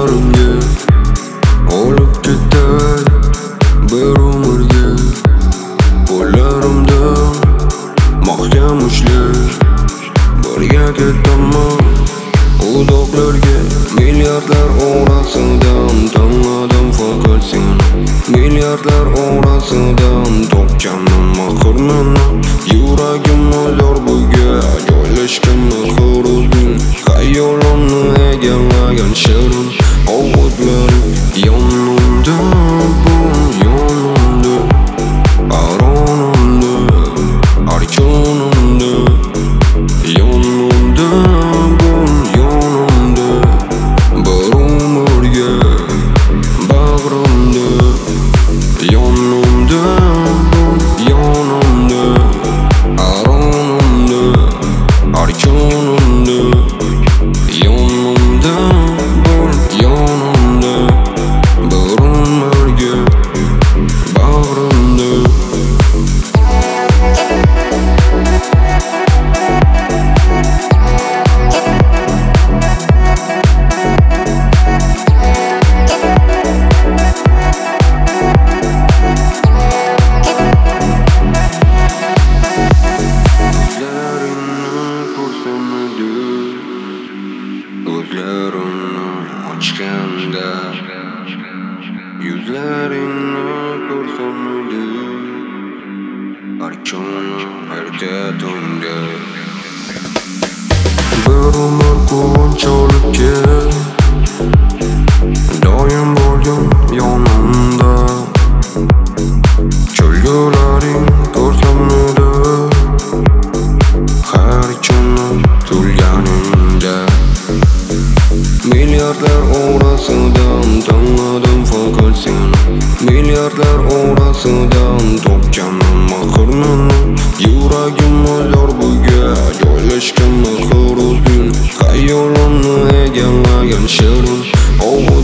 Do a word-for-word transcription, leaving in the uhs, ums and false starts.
Yuzlarimga olib ketay bir umrga. Qo'llarimda mahkam ushlay, birga ketaman uzoqlarga. Milliardlar orasidan tanladim faqat seni, milliardlar orasidan topganman maxir meni. Yuragim ozor buga joylashgan maxir o'zing, xayolimni egallagan shirin ovozlaring. Yonimda bo'l, yonimda, aronimda, arkonimda. Yonimda bo'l, yonimda, bir umrga bag'rimda. Yonimda bo'l, yonimda, aronimda, arkonimda. Yonimda bo'l, yonimda, bir umrga bag'rimda. Ko'zlarimni ochganda yuzlaringni ko'rsamidi, arkonim erta tongda. Bir umr quvonchalik kel, doim bo'lgin yonimda. Kulgularing ko'rsamidi, har kuni to'lganingda. Milliardlar orasidan tanladim faqat seni, milliardlar orasidan topganman maxir meni. Yuragim ozor buga joylashgan maxir o'zing, xayolimni egallagan shirin ovozlaring.